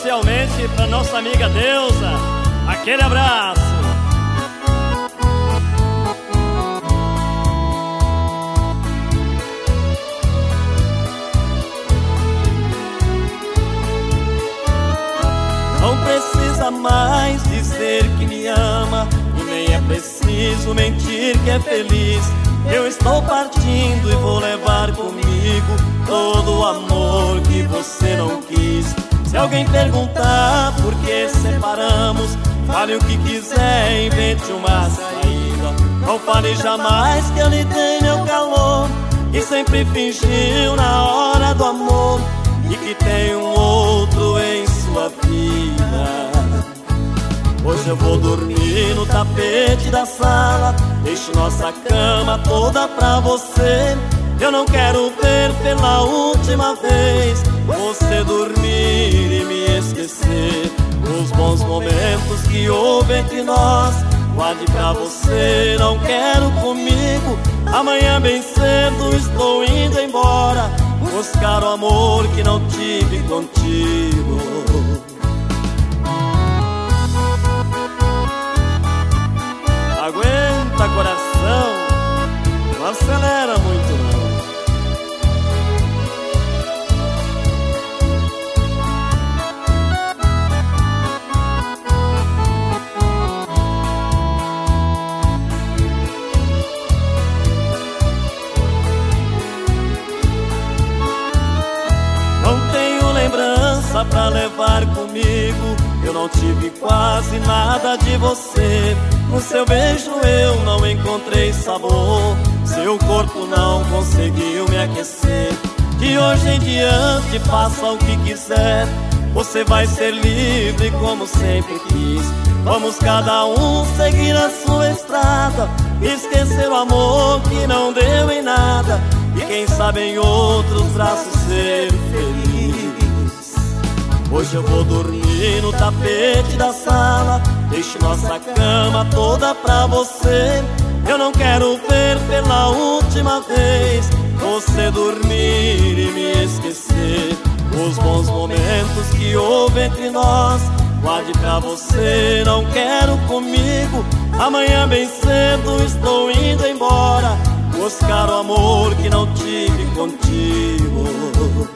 especialmente para nossa amiga Deusa. Aquele abraço. Não precisa mais dizer que me ama, e nem é preciso mentir que é feliz. Eu estou partindo e vou levar comigo todo o amor que você não quis. Se alguém perguntar por que separamos, fale o que quiser, invente uma saída. Não fale jamais que eu lhe dei meu calor, que sempre fingiu na hora do amor, e que tem um outro em sua vida. Hoje eu vou dormir no tapete da sala, deixo nossa cama toda pra você. Eu não quero ver pela última vez você dormir e me esquecer. Os bons momentos que houve entre nós, guarde pra você, não quero comigo. Amanhã bem cedo estou indo embora, buscar o amor que não tive contigo. Aguenta, coração, não acelera muito não. Não tenho lembrança pra levar comigo, eu não tive quase nada de você. No seu beijo eu não encontrei sabor, seu corpo não conseguiu me aquecer. De hoje em diante faça o que quiser, você vai ser livre como sempre quis. Vamos cada um seguir a sua estrada, esquecer o amor que não deu em nada, e quem sabe em outros braços ser feliz. Hoje eu vou dormir no tapete da sala, deixo nossa cama toda pra você. Eu não quero ver pela última vez você dormir e me esquecer. Os bons momentos que houve entre nós, guarde pra você, não quero comigo. Amanhã bem cedo estou indo embora, buscar o amor que não tive contigo.